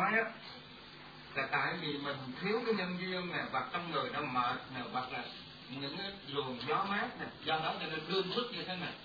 nói á, là tại vì mình thiếu cái nhân duyên nè, hoặc trong người nó mệt nè, hoặc là những cái luồng gió mát nè, do đó cho nên đương thức như thế này.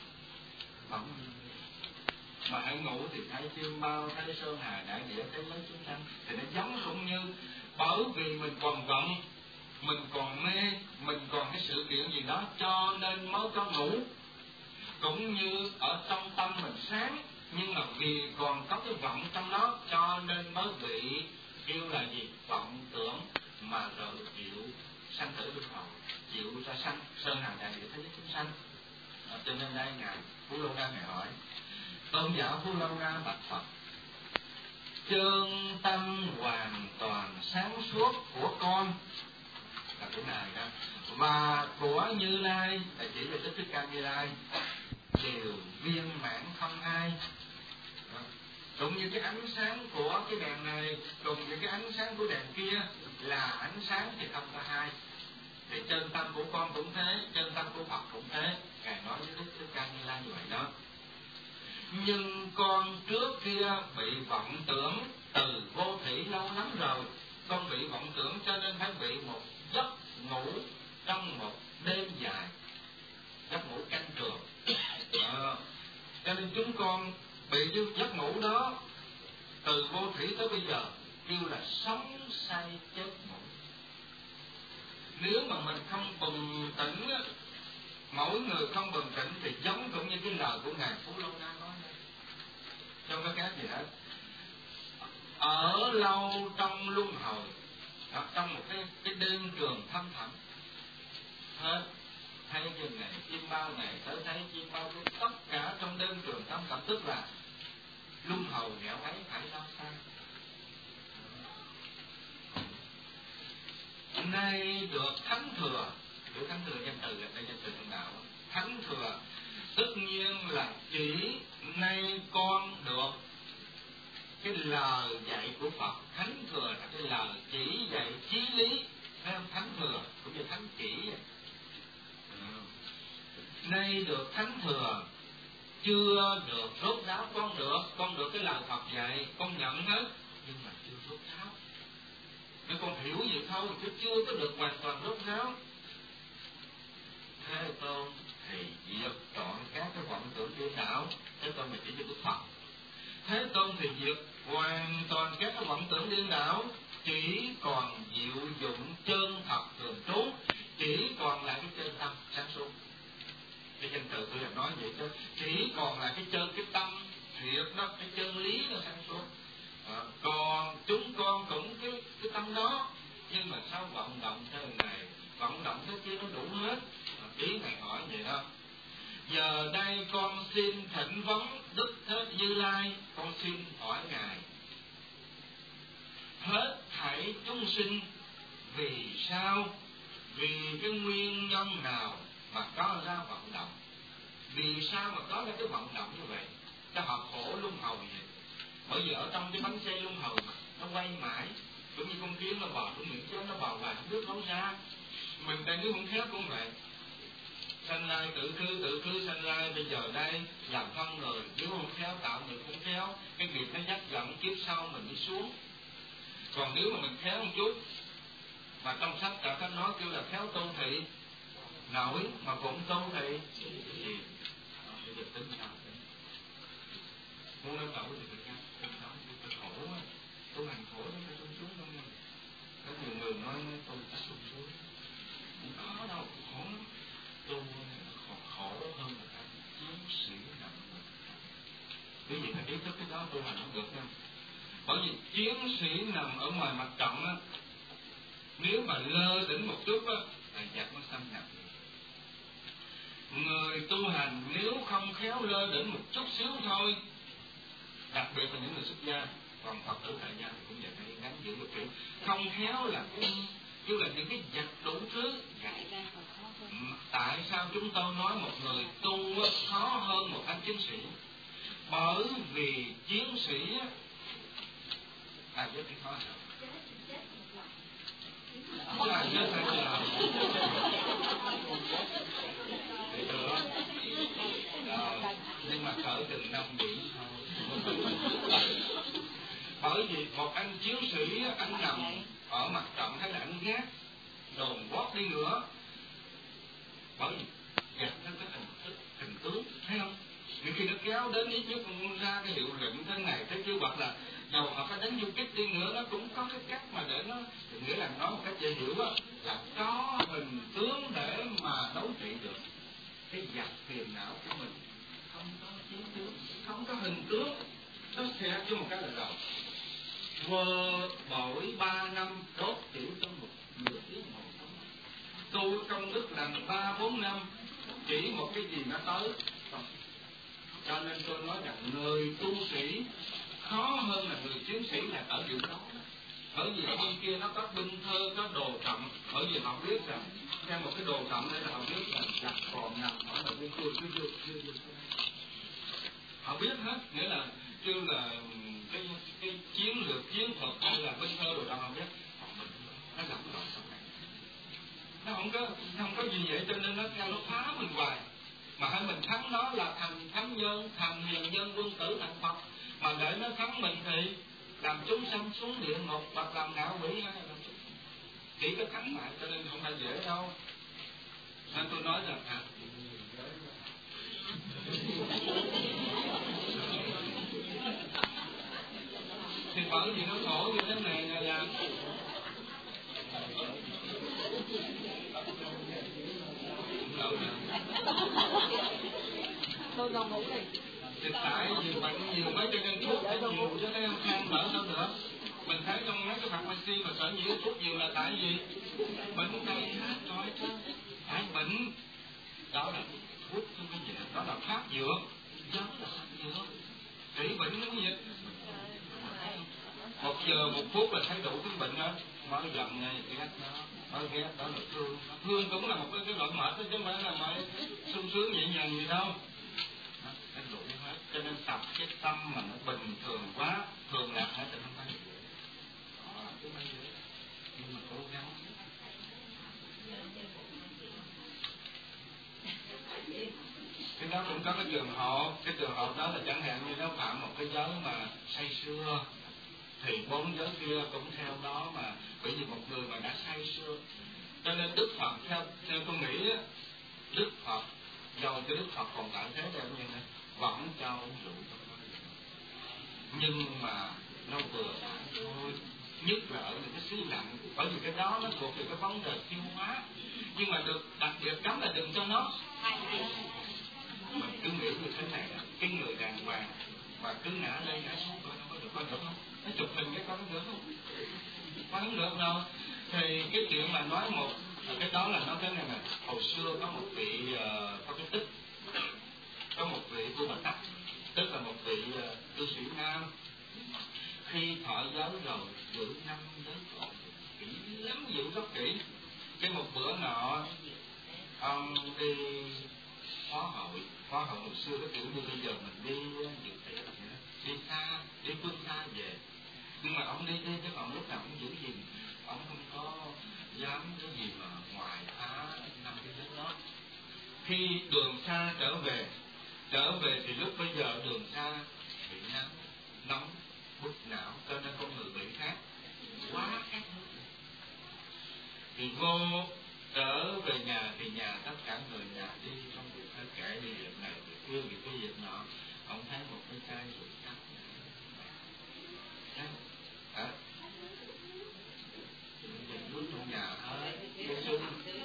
Mà hãy ngủ thì thấy chim bao, thấy sơn hà đại địa, thấy mấy chúng sanh, thì nó giống cũng như bởi vì mình còn vọng, mình còn mê, mình còn cái sự kiện gì đó cho nên mới có ngủ. Cũng như ở trong tâm mình sáng, nhưng mà vì còn có cái vọng trong đó cho nên mới bị kêu là gì? Vọng tưởng, mà rồi chịu sanh tử luân hồi, chịu ra sanh sơn hà đại địa thế giới chúng sanh. Cho nên đây ngài Phú Lâu Na ngài hỏi, tôn giả Phú Lâu Na bạch Phật, chân tâm hoàn toàn sáng suốt của con là của ngài đó, và của Như Lai là chỉ là Đức Thích Ca Như Lai, đều viên mãn không hai. Cũng như cái ánh sáng của cái đèn này, cùng như cái ánh sáng của đèn kia là ánh sáng thì không có hai. Thì chân tâm của con cũng thế, chân tâm của Phật cũng thế. Ngài nói với Đức Thích Ca Như Lai như vậy đó. Nhưng con trước kia bị vọng tưởng từ vô thủy lâu lắm rồi. Con bị vọng tưởng cho nên phải bị một giấc ngủ trong một đêm dài, giấc ngủ canh trường. Cho nên chúng con bị giấc ngủ đó từ vô thủy tới bây giờ kêu là sống say chết ngủ. Nếu mà mình không bừng tỉnh, mỗi người không bừng tỉnh thì giống cũng như cái lời của ngài Phú Lâu Na nói đây, không có khác gì hết. Ở lâu trong luân hồi, trong một cái đêm trường thâm thẳm, hết thấy chim này, chim bao này, tới thấy chim bao kia, tất cả trong đêm trường thâm thẳm, tức là luân hồi nẻo ấy phải đâu xa. Nay được thánh thừa, được thánh thừa danh từ là đây danh từ trong đạo. Thánh thừa tất nhiên là chỉ nay con được cái lời dạy của Phật. Thánh thừa là cái lời chỉ dạy chí lý, theo thánh thừa cũng như thánh chỉ. Nay được thánh thừa, chưa được rốt ráo. Con được cái lời Phật dạy, con nhận hết, nhưng mà chưa rốt ráo. Nếu con hiểu vậy thôi, chứ chưa có được hoàn toàn rốt ráo. Thế Tôn thì diệt trọn các cái vọng tưởng điên đảo. Thế Tôn là chỉ cho Đức Phật. Thế Tôn thì diệt hoàn toàn các cái vọng tưởng điên đảo, chỉ còn diệu dụng chân thật thường trú, chỉ còn lại cái chân tâm sáng suốt. Cái danh từ tôi là nói vậy chứ, chỉ còn lại cái tâm thiệt đó, cái chân lý nó sáng suốt. Còn chúng con cũng cái tâm đó, nhưng mà sao vọng động thế này, vọng động thế kia nó đủ hết. Ý Ngài hỏi vậy đó. Giờ đây con xin thỉnh vấn Đức Thế Như Lai, con xin hỏi Ngài, hết thảy chúng sinh vì sao, vì cái nguyên nhân nào mà có ra vọng động? Vì sao mà có ra cái vọng động như vậy? Cho họ khổ luân hồi vậy. Bởi vì ở trong cái bánh xe luân hồi mà nó quay mãi, cũng như con kiến nó bò trong miệng chết, nó bò vào không biết lối ra. Mình đây nếu không khéo cũng vậy. Sanh lai tự khư sanh lai, bây giờ đây làm thân người, nếu không khéo tạo nghiệp không khéo, cái nghiệp nó dắt dẫn kiếp sau mình đi xuống. Còn nếu mà mình khéo một chút, mà trong sách cả cách nói kêu là khéo tu thị nổi, mà cũng tu thị gì bây giờ tính sao muốn nói nổi thì phải khổ á, tu hành khổ nó phải sung xuống không nha. Có nhiều người nói tu phải sung xuống, không có đâu, khổ lắm. Tu còn khổ hơn là các chiến sĩ nằm ngực. Quý vị phải ý thức cái đó, tu hành không được đâu. Bởi vì chiến sĩ nằm ở ngoài mặt trận á, nếu mà lơ đỉnh một chút á là giặc nó xâm nhập. Người tu hành nếu không khéo lơ đỉnh một chút xíu thôi, đặc biệt là những người xuất gia, còn Phật tử tại gia thì cũng vậy, phải gắn giữ được kiểu không khéo là như là những cái giặc đủ thứ. Tại sao chúng tôi nói một người tu khó hơn một anh chiến sĩ? Bởi vì chiến sĩ là rất khó hơn. Là chết hay là nhưng mà cỡ chừng 5 điểm thôi. Bởi vì một anh chiến sĩ anh nằm ở mặt trận hay là anh gác đồn bót đi nữa, bởi vì gạt nó cái hình tướng, thấy không? Những khi nó kéo đến ít nhất cũng ra cái hiệu lệnh thế này thế kia, hoặc là dầu họ có đánh du kích đi nữa, nó cũng có cái cách mà để nó, nghĩa là nói một cách dễ hiểu á, là có hình tướng để mà đấu trị được cái giặc phiền não của mình. Không có chiến tướng, không có hình tướng, nó xẹt cho một cái là đầu. Quơ bội 3 năm đốt tiểu trong một nửa tiếng hồ không. Tu công đức làm 3-4 năm, chỉ một cái gì nó tới. Cho nên tôi nói rằng người tu sĩ khó hơn là người chiến sĩ là ở điểm đó. Bởi vì bên kia nó có binh thơ, có đồ trọng, bởi vì họ biết rằng theo một cái đồ trọng đây là họ biết rằng giặc còn nằm ở ngoài bên kia họ biết hết, nghĩa là kêu là cái chiến lược chiến thuật hay là binh thơ đồ trọng họ biết. Còn mình nó lẫn lộn trong này, nó không có gì vậy, cho nên nó theo nó phá mình hoài. Mà hãy mình thắng nó là thành thánh nhân, thành hiền nhân, quân tử, thành Phật. Mà để nó thắng mình thì làm chúng sanh xuống địa ngục hoặc làm ngạo quỷ hay là chỉ có thắng lại, cho nên không phải dễ đâu. Nên tôi nói rằng thì bởi vì nó khổ như thế này là tôi còn ngủ này. Thì tại vì bệnh nhiều mấy cho nên thuốc phải nhiều chứ thấy không, than thở đâu nữa. Mình thấy trong mấy cái pharmacy mà sở dĩ thuốc nhiều là tại vì bệnh đầy hết rồi chứ. Tại bệnh đó là thuốc không có gì, đó là phát dược, đó là phát dược trị bệnh nó gì. 1 giờ 1 phút là thấy đủ cái bệnh đó. Nói giận này ghét đó, nói ghét đó là thương. Thương cũng là một cái loại mệt chứ không phải là mà sung sướng nhẹ nhàng gì đâu. Nó đủ hết. Cho nên tập cái tâm mà nó bình thường quá, thường lạc hết thì không phải dễ. Chứ không dễ. Nhưng mà cố gắng. Cái đó cũng có cái trường hợp đó là chẳng hạn như nó phạm một cái giới mà say sưa, thì 4 giới kia cũng theo đó mà, bởi vì một người mà đã say sưa. Cho nên Đức Phật theo tôi nghĩ á, Đức Phật do cái Đức Phật còn tại thế đây như này vẫn cho uống rượu trong đó, nhưng mà nó vừa phải thôi, nhất là ở những cái xứ lạnh, bởi vì cái đó nó thuộc về cái vấn đề tiêu hóa. Nhưng mà được đặc biệt cấm là đừng cho nó. Mình cứ nghĩ như thế này là cái người đàng hoàng mà cứ ngã lên ngã xuống coi nó có được, coi được không? Nó chụp hình cái coi nó được không? Coi không được đâu. Thì cái chuyện mà nói một cái đó là nói thế này nè, hồi xưa có một vị có cái tích, có một vị vua Bạch Tắc, tức là một vị cư sĩ nam, khi thọ giới rồi giữ 5 giới còn kỹ lắm, giữ rất kỹ. Cái một bữa nọ ông đi khóa hội hồi xưa cái kiểu như bây giờ mình đi dự tiệc đi xa, đi phương xa về, nhưng mà ông đi chứ còn lúc nào cũng giữ gìn, ông không có dám cái gì mà ngoài phá 5 cái giới đó. Khi đường xa trở về thì lúc bây giờ đường xa bị nóng bức não, cho nên con người bị khác quá khác. Thì vô trở về nhà thì nhà tất cả người nhà đi trong việc phải kể đi việc này việc kia việc cái việc nọ. Ông thấy một cái chai rượu tắt hả? Bước trong nhà hết cái sung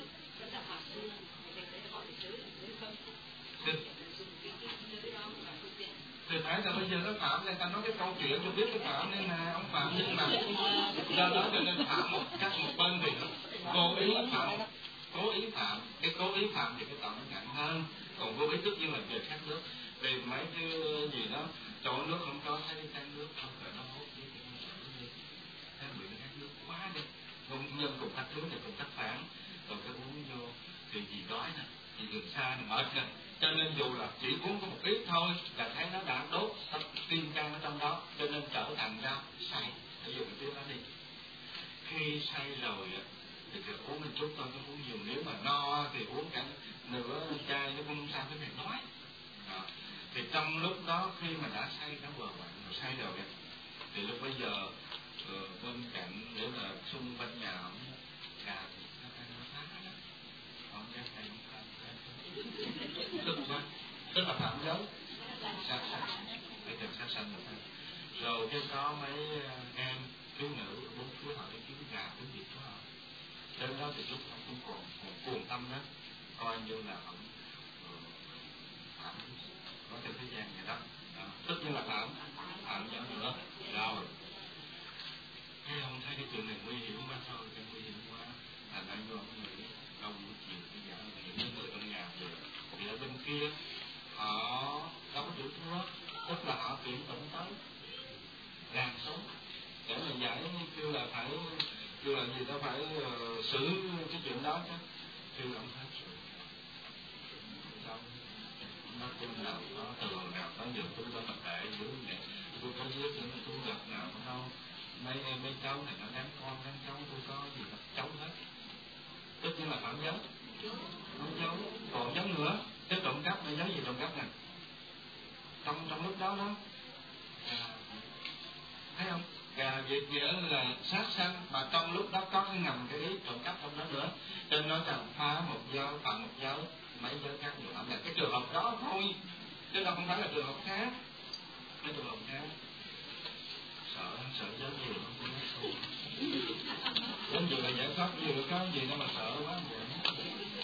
thì phải là bây giờ nó Phạm nên ta nói cái câu chuyện cho biết cái Phạm nên là ông Phạm, nhưng mà do đó cho nên Phạm một bên thì cố ý phạm, cái cố ý phạm thì cái tội nó nặng hơn, còn vô ý tất nhiên là về khát nước, về mấy cái gì đó chỗ nước không có, thấy đi khát nước không phải nó hốt với cái bị khát nước quá đi, công nhân cùng khát nước thì cùng khát phản, rồi cái uống vô thì gì đói nè, thì đường xa thì mệt nè, cho nên dù là chỉ uống có một ít thôi là thấy nó đã đốt tim can ở trong đó, cho nên trở thành ra say. Ví dụ cái tiếng đó đi, khi say rồi thì uống một chút thôi, không uống nhiều. Nếu mà no thì uống cả nửa chai nó cũng không sao, cái này nói. Thì trong lúc đó khi mà đã say, đã bờ bạn rồi say rồi Thì lúc bây giờ bên cạnh để là xung quanh nhà ông gà thì nó phá đó, ông ra thầy không phá, tức là phạm giới sát sanh, phải cần sát sanh được. Rồi cái có mấy em thiếu nữ bốn chúa họ đi kiếm gà kiếm vịt của họ, đến đó thì lúc họ cũng còn cuồng tâm đó, coi như là ông phạm có trên thế gian vậy đó. Tất nhiên là phạm giới nữa. Rồi cái ông thấy cái chuyện này nguy hiểm quá, sao cái nguy hiểm quá, thành ra vô ông nghĩ đâu buổi chiều bây giờ những người trong nhà về, vì ở bên kia họ đâu có chịu thua, tức là họ kiện tụng tới làm sống để mà giải, kêu là phải, kêu là gì, ta phải xử cái chuyện đó chứ, kêu ông hết rồi đâu nó cũng nào có tường nào có nhiều thứ đó mà để dưới này, tôi có giết những tôi gặp nào cũng đâu, mấy cháu này nó đáng con đáng cháu, tôi có gì gặp cháu hết, tất nhiên là phạm giới, không cháu còn giống nữa, cái trộm cắp này, giới gì trộm cắp này, trong lúc đó đó, thấy không? Gà vịt nghĩa là sát sanh, mà trong lúc đó có cái ngầm cái ý trộm cắp trong đó nữa, cho nên nói rằng phá một giới, phạm một giới, mấy giới khác nhiều lắm, là cái trường hợp đó thôi, chứ đâu không phải là trường hợp khác, mấy trường hợp khác. Sợ giới gì không có nói giới gì là giải thoát, gì là có gì đâu mà sợ quá vậy.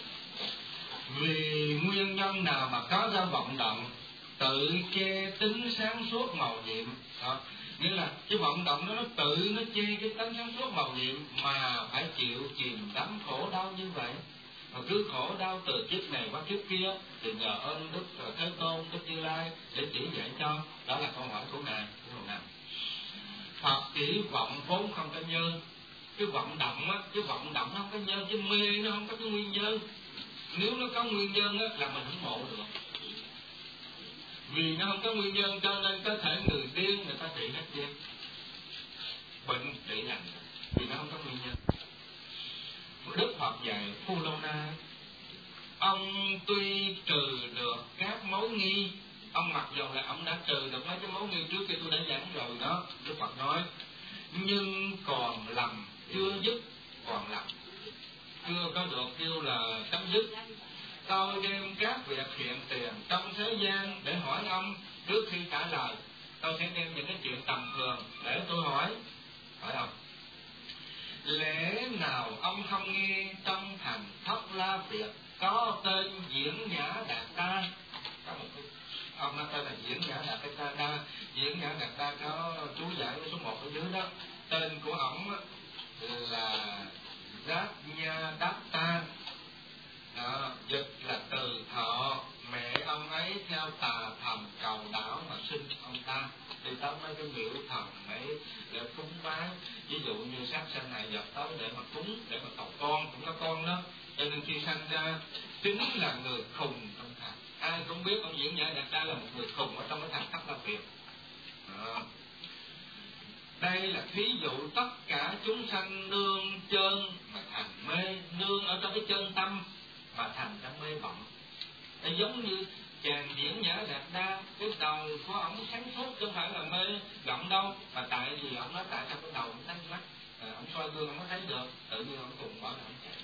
Vì nguyên nhân nào mà có ra vọng động tự che tính sáng suốt màu nhiệm đó. Nghĩa là cái vọng động đó nó tự nó che cái tánh sáng suốt màu nhiệm mà phải chịu chìm đắm khổ đau như vậy, mà cứ khổ đau từ kiếp này qua kiếp kia, thì nhờ ơn Đức Thế Tôn, Đức Như Lai để chỉ dạy cho. Đó là câu hỏi của ngài. Phật chỉ vọng vốn không có nhân, cái vọng động á, cái vọng động nó không có nhân, cái mê nó không có cái nguyên nhân. Nếu nó có nguyên nhân á là mình không ngộ được. Vì nó không có nguyên nhân cho nên có thể người điên người ta trị hết điên, bệnh trị lành, vì nó không có nguyên nhân. Đức Phật dạy Phu Lô Na, ông tuy trừ được các mối nghi, ông mặc dù là ông đã trừ được mấy cái mối nghi trước khi tôi đã giảng rồi đó, Đức Phật nói, nhưng còn lầm chưa dứt, còn lầm chưa có được kêu là chấm dứt. Tôi đem các việc hiện tiền trong thế gian để hỏi ông, trước khi trả lời tôi sẽ đem những cái chuyện tầm thường để tôi hỏi, phải không? Lẽ nào ông không nghe trong thành Thất La Việt có tên Diễn Nhã Đạt Đa? Có một cái ông nó tên là Diễn Nhã Đạt Đa. Diễn Nhã Đạt Đa có chú giải số 1 ở dưới đó. Tên của ổng là Giác Nha Đát Ta. Dịch là từ thọ, mẹ ông ấy theo tà thần cầu đảo mà sinh ông ta, thì tới mấy cái miễu thần ấy để cúng bái, ví dụ như sát sanh này dập tới để mà cúng, để mà cầu con, cũng có con đó, cho nên khi sanh ra chính là người khùng trong thành. Ai cũng biết ông Diễn Nhã Đạt Đa là một người khùng ở trong cái thành Thất La Việt. Đây là thí dụ tất cả chúng sanh nương chân mà thành mê, nương ở trong cái chân tâm mà thành ra mê bận. Nó giống như chàng Diễn Nhã Đạt Đa, cái đầu của ổng sáng suốt chứ không phải là mê gọng đâu, mà tại vì ổng nói tại sao cái đầu ổng thanh mắt, ổng soi gương ổng có thấy được, tự nhiên ổng cùng bỏ là ổng chạy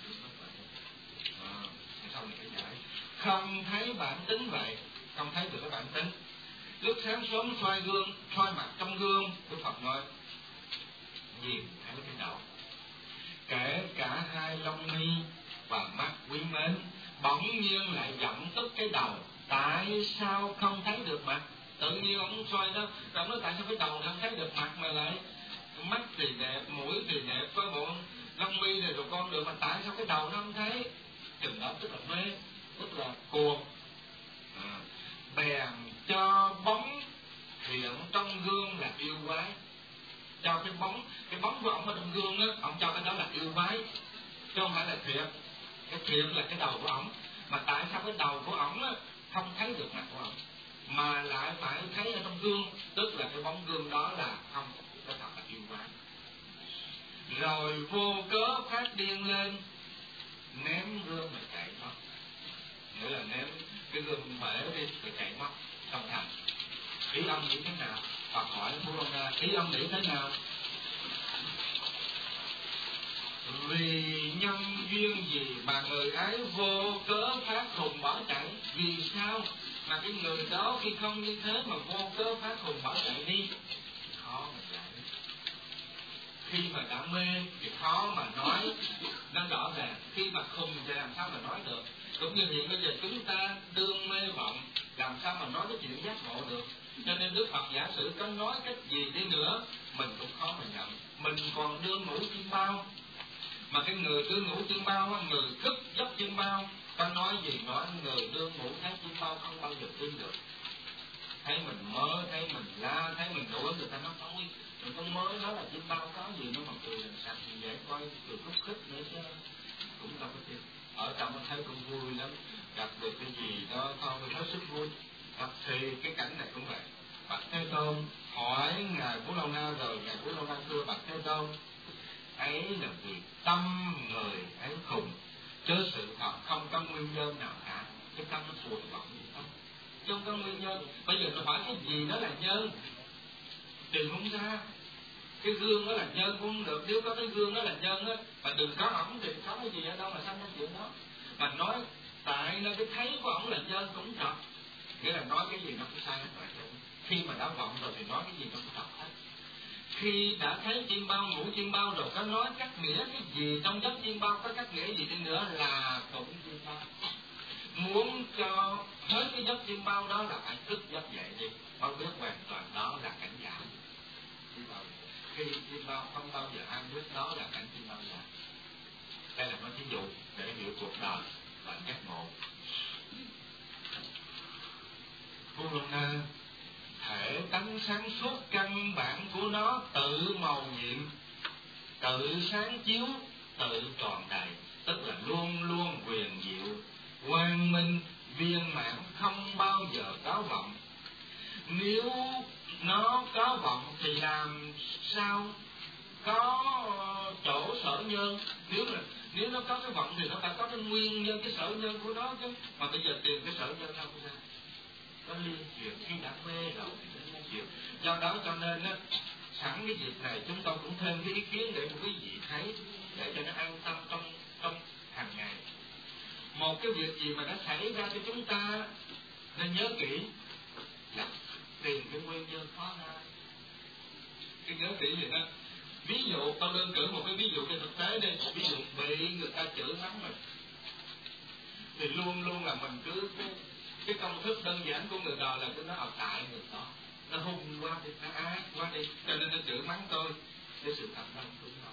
sau này cái giải không thấy bản tính vậy, không thấy được cái bản tính. Lúc sáng sớm soi gương, soi mặt trong gương, Đức Phật nói nhìn thấy cái đầu, kể cả hai lông mi và mắt quý mến, bỗng nhiên lại giận tức cái đầu, tại sao không thấy được mặt? Tự nhiên ông soi đó, ông nói tại sao cái đầu không thấy được mặt mà lại mắt thì đẹp, mũi thì đẹp, có bộ lông mi này rồi con được, mà tại sao cái đầu nó không thấy? Chừng đó tức là mê, tức là cuồng. Bèn cho bóng hiện trong gương là yêu quái, cho cái bóng của ông ở trong gương á, ông cho cái đó là yêu quái, chứ không phải là thiệt. Cái thiệt là cái đầu của ổng, mà tại sao cái đầu của ổng á không thấy được mặt của ổng, mà lại phải thấy ở trong gương, tức là cái bóng gương đó là không, cái thật là yêu quái. Rồi vô cớ phát điên lên, ném gương mà chạy mất, nghĩa là ném cái gương bể đi rồi chạy mất trong thành. Ý ông như thế nào? Phật hỏi Bố Lâu Na, ý ông nghĩ thế nào? Vì nhân duyên gì mà người ấy vô cớ phát khùng bỏ chạy? Vì sao mà cái người đó khi không như thế mà vô cớ phát khùng bỏ chạy đi? Khó mà giải. Khi mà đã mê thì khó mà nói nó rõ ràng. Khi mà khùng thì làm sao mà nói được? Cũng như hiện bây giờ chúng ta đương mê vọng, làm sao mà nói cái chuyện giác ngộ được? Cho nên Đức Phật giả sử có nói cách gì đi nữa mình cũng khó mà nhận. Mình còn đương ngủ chim bao, mà cái người đương ngủ chim bao, người thức giấc chim bao, ta nói gì nói, người đương ngủ thấy chim bao không bao giờ tin được. Thấy mình mơ, thấy mình la, thấy mình đuổi, người ta nói thôi mình không mơ, nó là chim bao có gì nó mà cười làm sao thì dễ coi, cười khúc khích nữa chứ cũng đâu có tin. Ở trong nó thấy cũng vui lắm, gặp được cái gì đó thôi hết sức vui. Thì cái cảnh này cũng vậy. Bạch Thế Tôn hỏi ngài Bố Lâu Na rồi, ngài Bố Lâu Na thưa Bạch Thế Tôn, ấy là vì tâm người ấy khùng, chứ sự thật không có nguyên nhân nào cả. Cái tâm nó phù vọng gì không? Chứ không có nguyên nhân. Bây giờ tôi hỏi cái gì đó là nhân, đừng không ra. Cái gương đó là nhân cũng không được. Nếu có cái gương đó là nhân á, mà đừng có ổng thì có cái gì ở đâu mà sanh ra chuyện đó. Mà nói tại nơi cái thấy của ổng là nhân cũng thật, nghĩa là nói cái gì nó cũng sai hết rồi. Khi mà đã vọng rồi thì nói cái gì nó cũng thật hết. Khi đã thấy chim bao, ngủ chim bao rồi, có nói cắt nghĩa cái gì trong giấc chim bao, có cắt nghĩa gì đi nữa là cũng chim bao. Muốn cho hết cái giấc chim bao đó là phải thức giấc dậy đi, mới biết hoàn toàn đó là cảnh giả. Khi chim bao không bao giờ ai biết đó là cảnh chim bao giả. Đây là nói thí dụ để hiểu cuộc đời và giác ngộ. Bố Lâu Na, thể tánh sáng suốt căn bản của nó tự màu nhiệm, tự sáng chiếu, tự tròn đầy, tức là luôn luôn quyền diệu, quang minh, viên mãn, không bao giờ có vọng. Nếu nó có vọng thì làm sao có chỗ sở nhân? Nếu nó có cái vọng thì nó phải có cái nguyên nhân, cái sở nhân của nó chứ. Mà bây giờ tìm cái sở nhân đâu ra? Nó liên chuyển, khi đã mê rồi thì nó liên chuyển. Do đó cho nên á, sẵn cái dịp này chúng tôi cũng thêm cái ý kiến để quý vị thấy, để cho nó an tâm trong hàng ngày. Một cái việc gì mà nó xảy ra cho chúng ta nên nhớ kỹ là tìm cái nguyên nhân khó ra. Cái nhớ kỹ vậy đó. Ví dụ tôi đơn cử một cái ví dụ cho thực tế đây. Ví dụ bị người ta chửi mắng mình thì luôn luôn là mình cứ cái công thức đơn giản của người đời là cứ nói tại người đó nó hung quá đi, nó ác quá đi, cho nên nó chửi mắng tôi. Cái sự thật đó đúng không?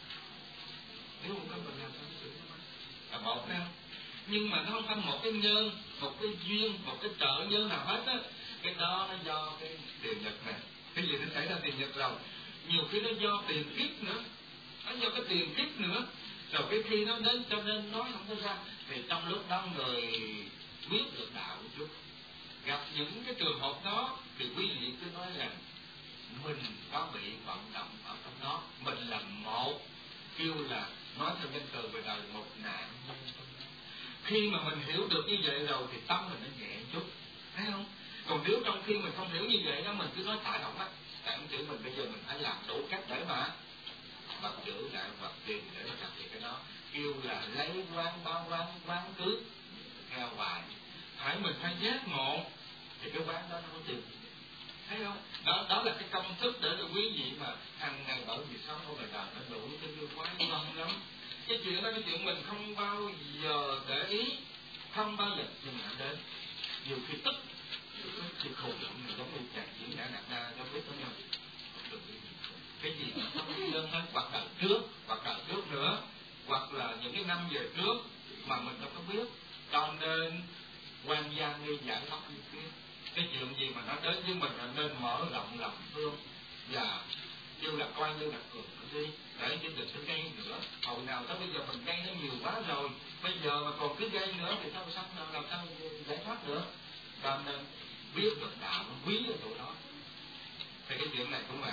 Nếu không có mình làm sao chửi nó mắng là một đâu. Nhưng mà nó không phải một cái nhân, một cái duyên, một cái trợ nhân nào hết á. Cái đó nó do cái tiền nhật này. Cái gì nó xảy ra tiền nhật rồi, nhiều khi nó do tiền kiếp nữa, nó do cái tiền kiếp nữa. Rồi cái khi nó đến cho nên nói không có ra. Thì trong lúc đó người biết được đạo một chút, gặp những cái trường hợp đó thì quý vị cứ nói rằng mình có bị vận động ở trong đó, mình là một, kêu là nói theo danh từ về đời một nạn. Khi mà mình hiểu được như vậy rồi thì tâm mình nó nhẹ chút, thấy không? Còn nếu trong khi mình không hiểu như vậy đó, mình cứ nói tại động á, tại ông chữ mình bây giờ mình phải làm đủ cách để mà vật chữ lại vật tiền để mà làm việc cái đó, kêu là lấy quán báo quán cứ theo hoài. Phải mình phải giác ngộ thì cái quán đó nó có tiền, thấy không? Đó là cái công thức để cho quý vị mà hàng ngày bởi vì sống ở đời đời nó đủ cái yêu quán ngon lắm. Cái chuyện đó, cái chuyện mình không bao giờ để ý, không bao giờ dừng lại đến. Nhiều khi tức thì khổ lắm, giống như chàng diễn đã đặt ra cho biết đó nhau. Cái gì nó có nguyên nhân hết, hoặc là trước nữa, hoặc là những cái năm về trước mà mình đâu có biết. Cho nên quan gia nghi giải thoát như kia. Cái chuyện gì mà nó đến với mình là nên mở rộng lòng thương và như là coi như là cường nó đi, để chứ đừng có gây nữa. Hồi nào tới bây giờ mình gây nó nhiều quá rồi, bây giờ mà còn cứ gây nữa thì sao làm sao giải thoát nữa. Cho nên biết được đạo nó quý ở chỗ đó. Thì cái chuyện này cũng vậy.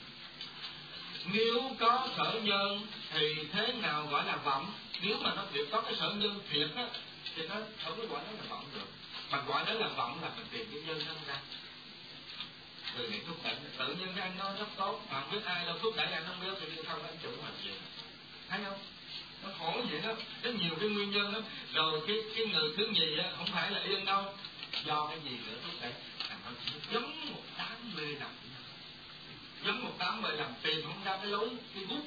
Nếu có sở nhân thì thế nào gọi là vọng? Nếu mà nó thiệt có cái sở nhân thiệt á thì nó không có gọi nó là vọng được. Mà gọi nó là vọng là mình tìm cái nhân nó ra. người này thúc đẩy, tự nhiên cái anh nói rất tốt, mà không biết ai đâu thúc đẩy anh không biết thì không anh chủ làm gì, thấy không? Nó khổ vậy đó, rất nhiều cái nguyên nhân đó. Rồi cái người thứ nhì á, không phải là yên đâu, do cái gì nữa thúc đẩy, nó giống một đám mê lầm, giống một đám mê lầm, tìm không ra cái lối, cái gút.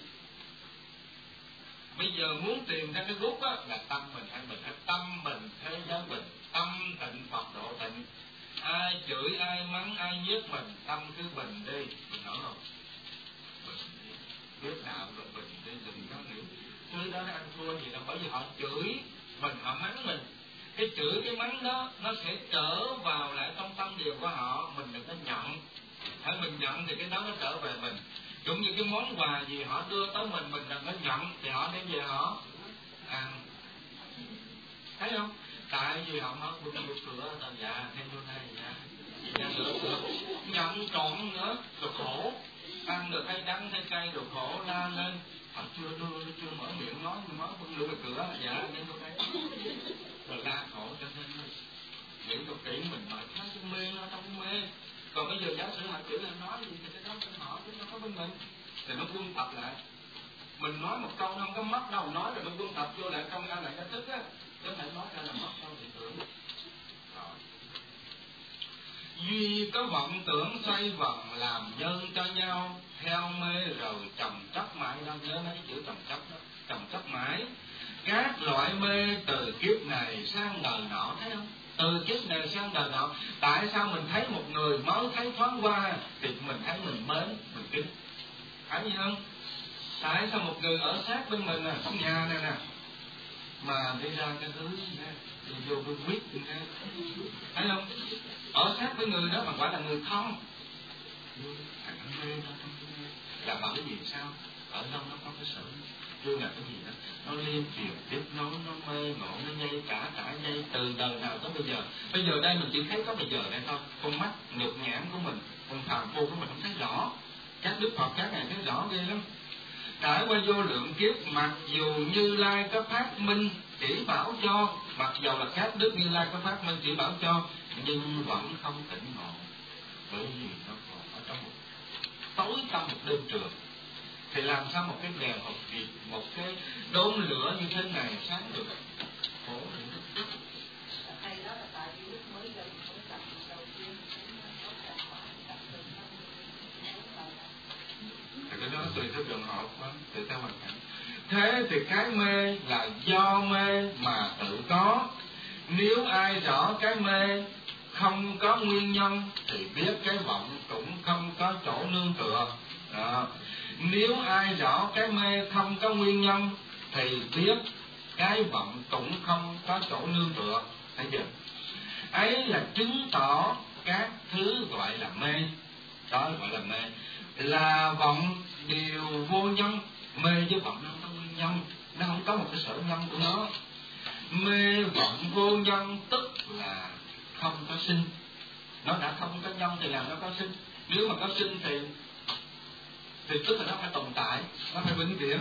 Bây giờ muốn tìm ra cái gút á là tâm mình hay mình, tâm mình thế giới mình, tâm tịnh Phật độ tịnh. Ai chửi, ai mắng, ai nhiếc mình, tâm cứ bình đi, mình nói không? Bình đi, biết đạo rồi bình đi, đừng có hiểu. Chứ đó ăn thua gì đâu, bởi vì họ chửi mình, họ mắng mình. Cái chửi, cái mắng đó, nó sẽ trở vào lại trong tâm điều của họ, mình đừng có nhận. Hãy mình nhận thì cái đó nó trở về mình. Cũng như cái món quà gì họ đưa tới mình đừng có nhận, thì họ đem về họ ăn. Thấy không? Tại vì họ mở bưng vô cửa, tao dạ, đem vô đây, dạ được. Nhận trọn nữa, rồi khổ. Ăn được hay đắng hay cay rồi khổ la lên. Họ chưa mở miệng nói, nhưng mở bưng vô cửa, dạ, đem vô đây. Rồi la khổ cho nên những tục tiễn mình nói thấy cái mê nó trong mê. Còn bây giờ giả sử họ chữ là nói gì thì cái đó bên họ, chứ nó có bên mình. Thì nó quân tập lại. Mình nói một câu nó không có mất đâu, nói rồi nó quân tập vô lại công ra lại cái thức á. Chứ không phải nói ra là mất đâu thì tưởng. Rồi. Duy có vọng tưởng xoay vần làm nhân cho nhau, theo mê rồi chồng chấp mãi đâu, nhớ mấy cái chữ chồng chấp đó, chồng chấp mãi. Các loại mê từ kiếp này sang đời nọ, thấy không? Từ kiếp này sang đời nọ. Tại sao mình thấy một người mới thấy thoáng qua thì mình thấy mình mến, mình kính, thấy gì không? Tại sao một người ở sát bên mình nè, trong nhà này nè, mà đi ra cái thứ đi vô cái quyết như thế, thấy không? Ở sát với người đó mà gọi là người thân, là bởi vì sao? Ở đâu nó có cái sự chưa là cái gì đó, nó liên truyền tiếp nối, nó mê ngộ, nó dây cả dây từ đời nào tới bây giờ. Bây giờ đây mình chỉ thấy có bây giờ đây thôi, con mắt nhục nhãn của mình, con phàm phu của mình không thấy rõ. Các đức Phật các ngài thấy rõ ghê lắm. Trải qua vô lượng kiếp, mặc dù Như Lai có phát minh chỉ bảo cho, mặc dầu là các đức Như Lai có phát minh chỉ bảo cho, nhưng vẫn không tỉnh ngộ, bởi vì nó còn ở trong một tối tăm một đêm trường. Thì làm sao một cái đèn một cái đốm lửa như thế này sáng được? Khổ lắm. Thì cái đó tùy theo trường hợp, tùy theo hoàn cảnh. Thế thì cái mê là do mê mà tự có. Nếu ai rõ cái mê không có nguyên nhân thì biết cái vọng cũng không có chỗ nương tựa. Đó. Nếu ai rõ cái mê không có nguyên nhân thì biết cái vọng cũng không có chỗ nương tựa. Thấy chưa? Ấy là chứng tỏ các thứ gọi là mê, đó gọi là mê, là vọng điều vô nhân. Mê với vọng nó không có nguyên nhân, nó không có một cái sở nhân của nó. Mê vọng vô nhân tức là không có sinh. Nó đã không có nhân thì làm nó có sinh. Nếu mà có sinh thì tức là nó phải tồn tại, nó phải vĩnh viễn.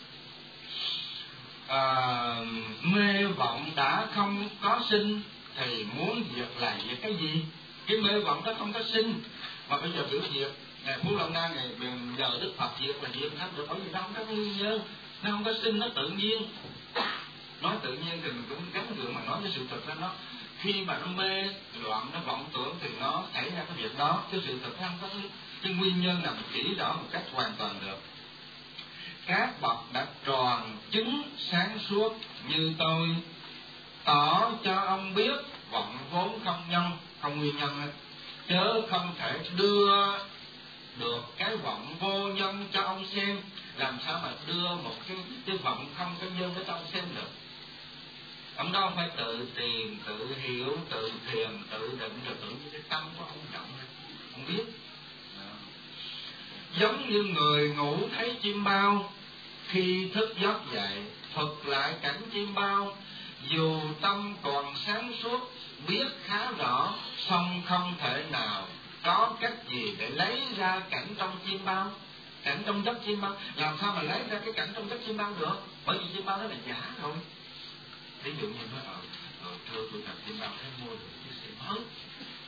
Mê vọng đã không có sinh thì muốn diệt là diệt cái gì? Cái mê vọng đó không có sinh mà bây giờ biểu diệt. Này Phú Long Đan này giờ Đức Phật diệt là diệt hết được, bởi vì nó không có nguyên nhân, nó không có sinh, nó tự nhiên. Nói tự nhiên thì mình cũng gắn gượng mà nói với sự thật ra nó khi mà nó mê loạn, nó vọng tưởng thì nó xảy ra cái việc đó, chứ sự thật nó không có cái nguyên nhân nào chỉ rõ một cách hoàn toàn được. Các bậc đã tròn chứng sáng suốt như tôi tỏ cho ông biết vọng vốn không nhân, không nguyên nhân ấy. Chớ không thể đưa được cái vọng vô nhân cho ông xem. Làm sao mà đưa một cái vọng không có nhân cho ông xem được? Ông đó phải tự tìm, tự hiểu, tự thiền, tự định, rồi tự cái tâm của ông rộng lên, ông biết. Đó. Giống như người ngủ thấy chim bao, khi thức giấc dậy thuật lại cảnh chim bao, dù tâm còn sáng suốt biết khá rõ, song không thể nào có cách gì để lấy ra cảnh trong chim bao, cảnh trong giấc chim bao. Làm sao mà lấy ra cái cảnh trong giấc chim bao được? Bởi vì chim bao đó là giả rồi. Ví dụ như nói trưa tôi gặp chim bao thấy mua được chiếc xe mới,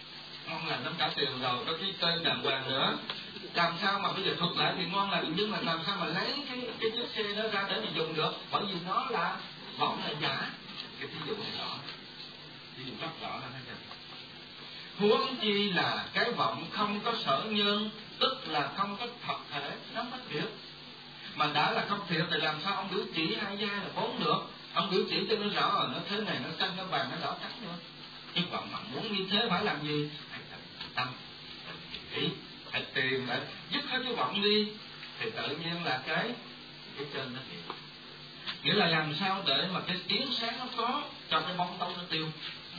ngon lành lắm, cả tiền rồi, có cái tên đàng hoàng nữa. Làm sao mà bây giờ thuật lại thì ngon lành, nhưng mà làm sao mà lấy cái chiếc xe đó ra để mà dùng được, bởi vì nó là vọng là giả. Cái ví dụ này rõ, ví dụ rất rõ là thấy chưa? Huống chi là cái vọng không có sở nhân, tức là không có thật thể, nó mất thiệt. Mà đã là không thiệt thì làm sao ông biểu chỉ hai giai là bốn được? Ông biểu chỉ cho nó rõ rồi, nó thế này, nó xanh, nó vàng, nó đỏ trắng nữa. Chứ vọng mà muốn như thế phải làm gì? Hãy tâm, ý, hãy tìm lại, dứt hết cái vọng đi, thì tự nhiên là cái trên nó thiệt. Nghĩa là làm sao để mà cái tiếng sáng nó có, cho cái bóng tối nó tiêu.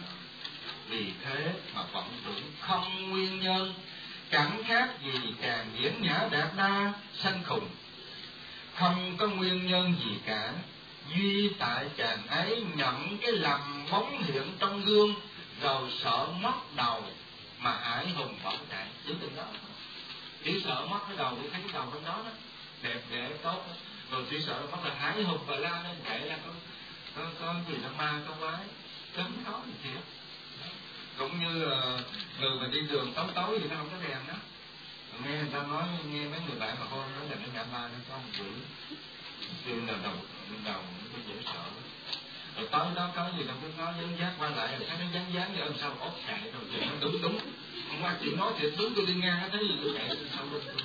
Vì thế mà vọng tưởng không nguyên nhân, chẳng khác gì càng diễn nhã đạt đa sanh khùng. Không có nguyên nhân gì cả, duy tại chàng ấy nhậm cái lầm bóng hiện trong gương, rồi sợ mất đầu mà ải hùng bỏ chạy. Chỉ từng đó, chỉ sợ mất cái đầu, để thấy cái đầu bên đó đó đẹp đẽ tốt đó. Rồi chỉ sợ mất là hái hùng và la lên chạy là có gì nó ma có quái, cấm có gì thiệt. Cũng như người mà đi đường tối tối thì nó không có đèn đó. Nghe người ta nói, nghe mấy người bạn mà hôn nói là cái ngã ba nó có một chữ kêu là đầu nó có dễ sợ. Rồi tối đó có gì đâu biết nói dán giác qua lại, rồi thấy nó dán cho sao ốp chạy rồi vậy nó đúng không ai chịu nói thì đứng tôi đi ngang nó thấy gì tôi chạy sau lưng tôi.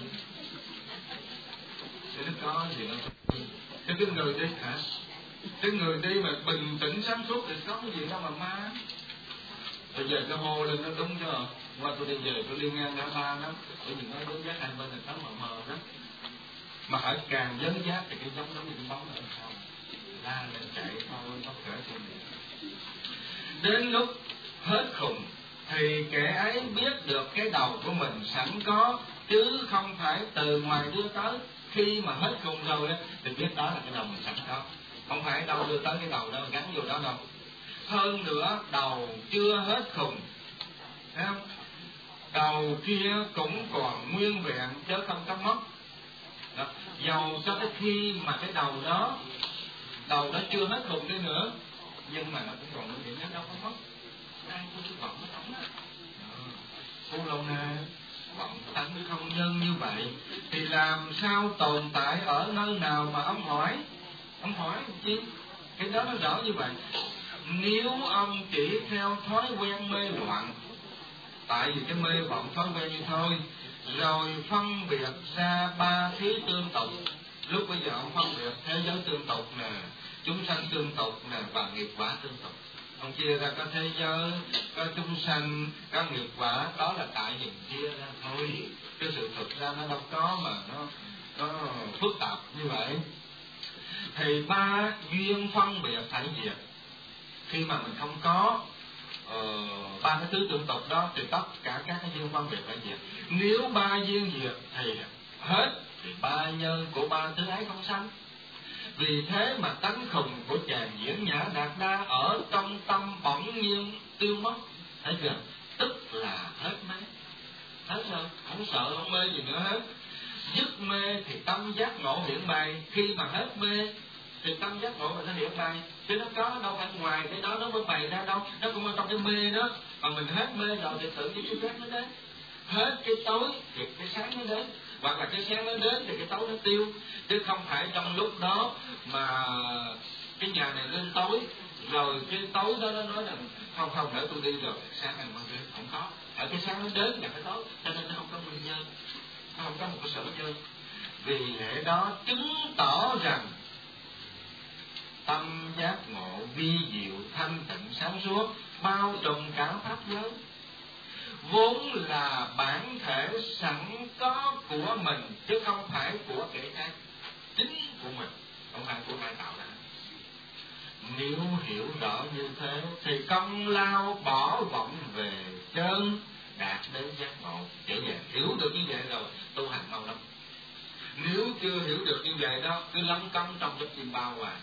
Để nó có gì nó cái người đi hả? Cái người đi mà bình tĩnh sáng suốt thì có cái gì đâu mà ma. Bây giờ cái hô lên nó đúng chứ. Qua tôi đi về tôi đi ngang ngã ba đó, bởi vì nó dấn giác hai bên là tấm mờ đó. Mà ở càng dấn giác thì cái giống như cái bóng ở sau la lên chạy thôi, có kể cho mình. Đến lúc hết khùng thì kẻ ấy biết được cái đầu của mình sẵn có, chứ không phải từ ngoài đưa tới. Khi mà hết khùng rồi thì biết đó là cái đầu mình sẵn có, không phải đâu đưa tới cái đầu đó gắn vô đó đâu. Hơn nữa đầu chưa hết khùng, thấy không? Đầu kia cũng còn nguyên vẹn chứ không có mất đó. Dầu cho tới khi mà cái đầu đó chưa hết khùng đi nữa, nhưng mà nó cũng còn nguyên vẹn, nó đâu có mất. Ai cũng cái vọng nó sống á. Cô lâu nay vọng tánh không nhân như vậy thì làm sao tồn tại ở nơi nào mà ông hỏi chi? Cái đó nó rõ như vậy. Nếu ông chỉ theo thói quen mê loạn, tại vì cái mê vọng thói quen như thôi, rồi phân biệt ra ba thứ tương tục. Lúc bây giờ ông phân biệt thế giới tương tục nè, chúng sanh tương tục nè, và nghiệp quả tương tục. Ông chia ra có thế giới, có chúng sanh, có nghiệp quả, đó là tại vì chia ra thôi. Cái sự thực ra nó đâu có mà nó phức tạp như vậy. Thì ba duyên phân biệt phải diệt. Khi mà mình không có ba cái thứ tương tục đó thì tất cả các cái duyên phân biệt phải diệt. Nếu ba duyên diệt thì hết, thì ba nhân của ba thứ ấy không sanh. Vì thế mà tánh khùng của chàng diễn nhã đạt đa ở trong tâm bỗng nhiên tiêu mất. Thấy chưa? Tức là hết mê. Hết rồi, không sợ, không mê gì nữa hết. Dứt mê thì tâm giác ngộ hiện bày. Khi mà hết mê thì tâm giác ngộ mình nó hiện bày. Chứ nó có đâu phải ngoài cái đó nó mới bày ra đâu. Nó cũng ở trong cái mê đó. Mà mình hết mê rồi thì tự nhiên cái giác nó đến. Hết cái tối thì cái sáng nó đến. Hoặc là cái sáng nó đến thì cái tối nó tiêu. Chứ không phải trong lúc đó mà cái nhà này lên tối, rồi cái tối đó nó nói rằng không để tôi đi rồi sáng này mang đến. Không có. Ở cái sáng nó đến là cái tối, cho nên nó không có nguyên nhân, nó không có một cái sở nhân. Vì lẽ đó chứng tỏ rằng tâm giác ngộ vi diệu thanh tịnh sáng suốt bao trùm cả pháp giới, vốn là bản thể sẵn có của mình chứ không phải của kẻ khác, chính của mình, không phải của ai tạo ra. Nếu hiểu rõ như thế thì công lao bỏ vọng về chân, đạt đến giác ngộ dễ dàng. Hiểu được như vậy rồi tu hành mau lắm. Nếu chưa hiểu được như vậy đó, cứ lấm cấm trong cái chim bao hoài,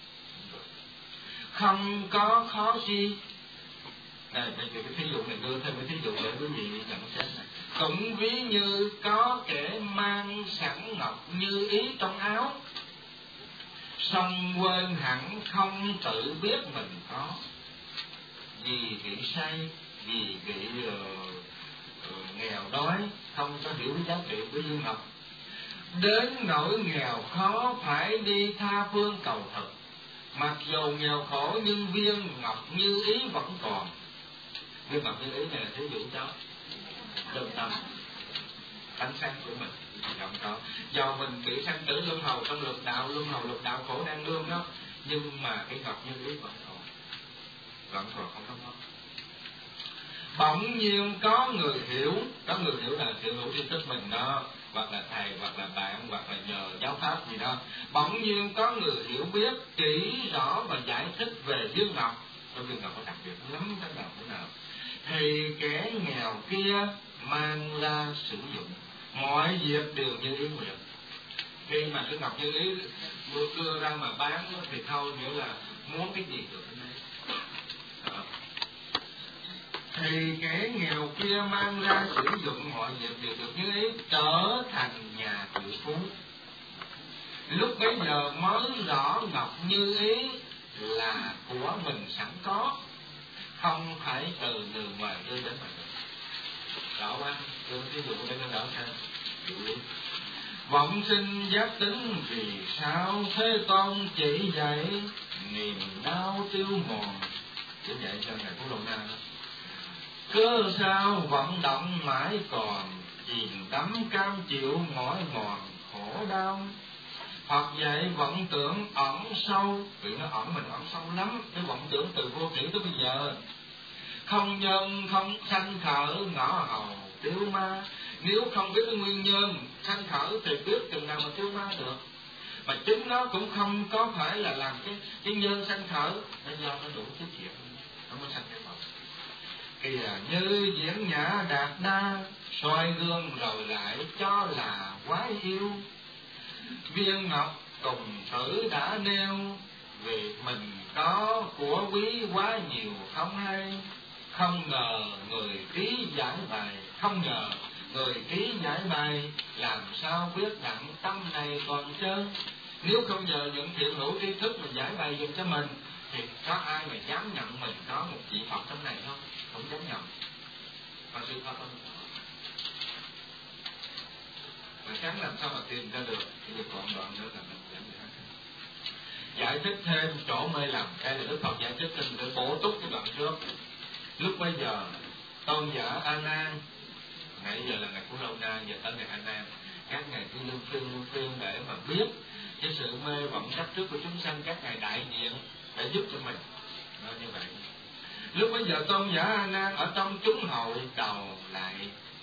không có khó gì. Đây cái thí dụ này đưa thêm cái thí dụ để quý vị nhận xét này. Cũng ví như có kẻ mang sẵn ngọc như ý trong áo, song quên hẳn không tự biết mình có. Vì bị say, vì bị nghèo đói, không có hiểu cái giá trị của viên ngọc. Đến nỗi nghèo khó phải đi tha phương cầu thực, mặc dù nghèo khổ nhưng viên ngọc như ý vẫn còn. Viên ngọc như ý này là thí dụ cho lương tâm, ánh sáng của mình không có. Do mình bị sanh tử luân hồi trong lục đạo khổ đang đương đó, nhưng mà cái ngọc như ý vẫn còn không có mất. Bỗng nhiên có người hiểu là thiện hữu tri thức mình đó, hoặc là thầy, hoặc là bạn, hoặc là nhờ giáo pháp gì đó. Bỗng nhiên có người hiểu biết, chỉ rõ và giải thích về viên ngọc. Cái viên ngọc có đặc biệt lắm thế nào. Thì kẻ nghèo kia mang ra sử dụng, mọi việc đều như ý nguyện. Khi mà cái ngọc như ý đưa ra mà bán thì thôi, nghĩa là muốn cái gì được cái đấy. Thì kẻ nghèo kia mang ra sử dụng, mọi việc đều được như ý, trở thành nhà triệu phú. Lúc bấy giờ mới rõ ngọc như ý là của mình sẵn có, không phải từ người ngoài đưa đến mà được. Rõ quá, tôi ví dụ để nó rõ thêm. Vọng sinh giác tính vì sao Thế Tôn chỉ dạy, niềm đau tiêu mòn, chỉ dạy cho Ngài Phú Lô Na đó. Cớ sao vận động mãi còn, chìm đắm cam chịu mỏi mòn khổ đau. Phật dạy vọng tưởng ẩn sâu, vì nó ẩn mình ẩn sâu lắm, cái vọng tưởng từ vô thủy tới bây giờ. Không nhân không sanh khởi ngõ hầu tiêu ma. Nếu không biết cái nguyên nhân sanh khởi thì biết chừng nào mà tiêu ma được. Mà chính nó cũng không có phải là làm cái nhân sanh khởi, nó do nó đủ tiết kiệm, nó mới sanh cái mộng. Kìa như diễn nhã đạt đa, soi gương rồi lại cho là quá yêu. Viên ngọc cùng tử đã nêu, vì mình có của quý quá nhiều không hay. Không ngờ người trí giải bài, làm sao biết đặng tâm này còn trơn. Nếu không nhờ những thiện hữu tri thức mà giải bày dùm cho mình, thì có ai mà dám nhận mình có một vị Phật trong này không? Không dám nhận. Mà sự Phật không. Mà sáng làm sao mà tìm ra được, thì được còn đoạn nữa là mình giải thích thêm chỗ mê lầm. Đây là Đức Phật giải thích thêm để bổ túc cái đoạn trước. Lúc bây giờ tôn giả A Nan, nãy giờ là Ngài Phú Lô Na, giờ tới Ngài A Nan, các ngài cứ lương phiên để mà biết cái sự mê vọng chấp trước của chúng sanh, các ngài đại diện để giúp cho mình. Nó như vậy. Lúc bây giờ tôn giả A Nan ở trong chúng hội đầu lại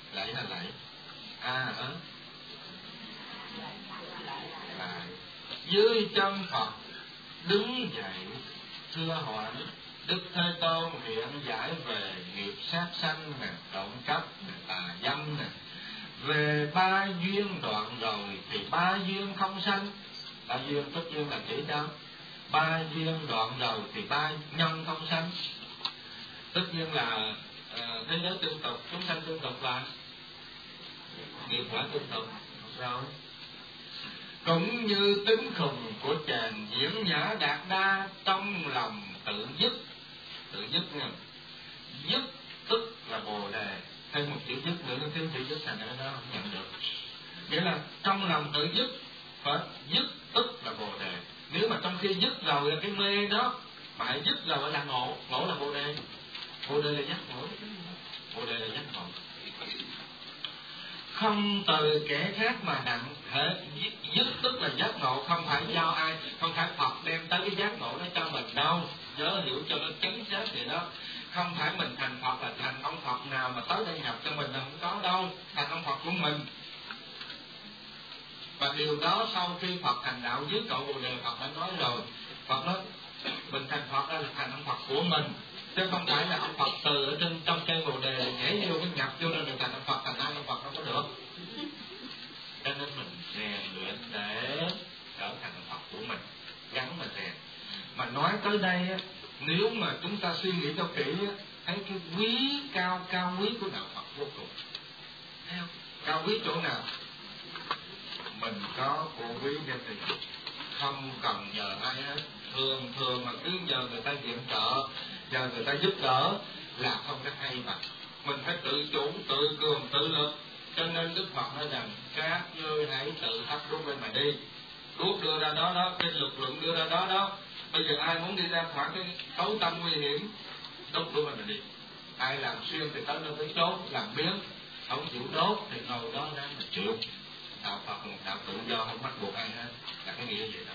dưới chân Phật đứng dậy thưa hỏi: Đức Thế Tôn hiện giải về nghiệp sát sanh nè, trộm cắp nè, tà dâm nè. Về ba duyên đoạn rồi thì ba duyên không sanh. Ba duyên tất nhiên là chỉ đâu. Ba duyên đoạn rồi thì ba nhân không sanh. Tất nhiên là thế giới tương tục, chúng sanh tương tục là nghiệp quả tương tục rồi. Cũng như tính khùng của chàng diễn nhã đạt đa, trong lòng tự dứt nha. Dứt tức là bồ đề, thêm một chữ dứt nữa, thêm chữ dứt thành ở đó không nhận được. Nghĩa là trong lòng tự dứt, phải dứt tức là bồ đề. Nếu mà trong khi dứt rồi là cái mê đó, mà hãy dứt rồi là ngộ là bồ đề. Bồ đề là giác ngộ, bồ đề là giác ngộ. Không từ kẻ khác mà nặng, thể dứt tức là giác ngộ, không phải do ai, không phải Phật đem tới cái giác ngộ đó cho mình đâu. Nhớ hiểu cho nó chính xác vậy đó. Không phải mình thành Phật là thành ông Phật nào mà tới đây học cho mình là không có đâu, thành ông Phật của mình. Và điều đó sau khi Phật thành đạo dưới cội bồ đề, Phật đã nói rồi. Phật nói mình thành Phật là thành ông Phật của mình, chứ không phải là ông Phật từ ở trên trong cây bồ đề nhảy vô cái nhập vô rồi thành ông Phật, thành ai ông Phật không có được. Cho nên mình rèn luyện để trở thành ông Phật của mình, gắn mà rèn. Mà nói tới đây, nếu mà chúng ta suy nghĩ cho kỹ, thấy cái quý cao quý của đạo Phật vô cùng. Thấy không? Cao quý chỗ nào? Mình có của quý gia đình, không cần nhờ ai hết. Thường mà cứ nhờ người ta viện trợ, nhờ người ta giúp đỡ là không có hay mà. mình phải tự chủ, tự cường, tự lực. Cho nên Đức Phật nói rằng các ngươi hãy tự thắp đuốc lên mà đi. Đuốc đưa ra đó đó, cái lực lượng đưa ra đó đó. Bây giờ ai muốn đi ra khỏi cái tối tăm nguy hiểm, đốt đuốc lên mà đi. Ai làm xuyên thì tới nơi tới chốn, làm biến, không chịu đốt thì ngồi đó ra mà chịu. Đạo Phật là một đạo tự do, không bắt buộc ai hết, là cái nghĩa vậy đó.